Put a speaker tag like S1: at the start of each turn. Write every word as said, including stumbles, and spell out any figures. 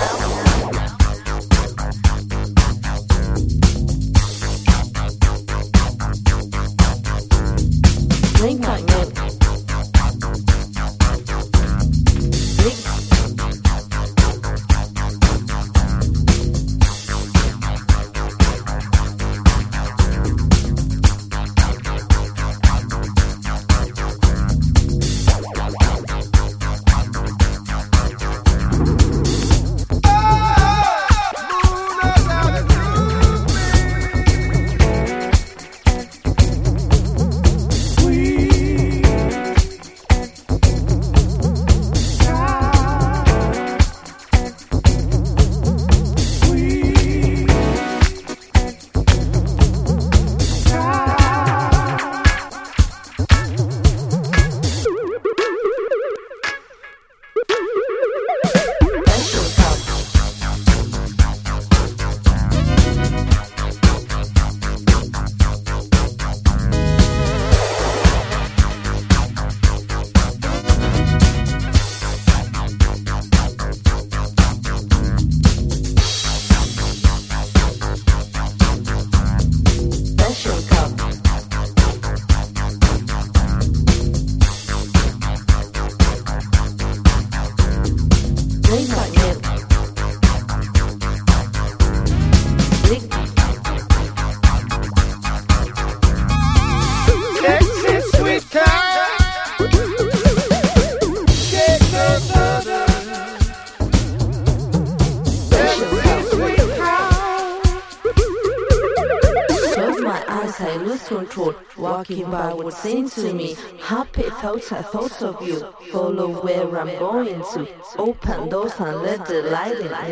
S1: Drink my milk. Drink. Drink my milk. Drink.
S2: Texas sweet cow. Texas sweet cow.
S1: Close my eyes, I lose control. Walking by would sing to me. Happy thoughts, I thought of you. Follow where I'm going to. Open doors and let the light in.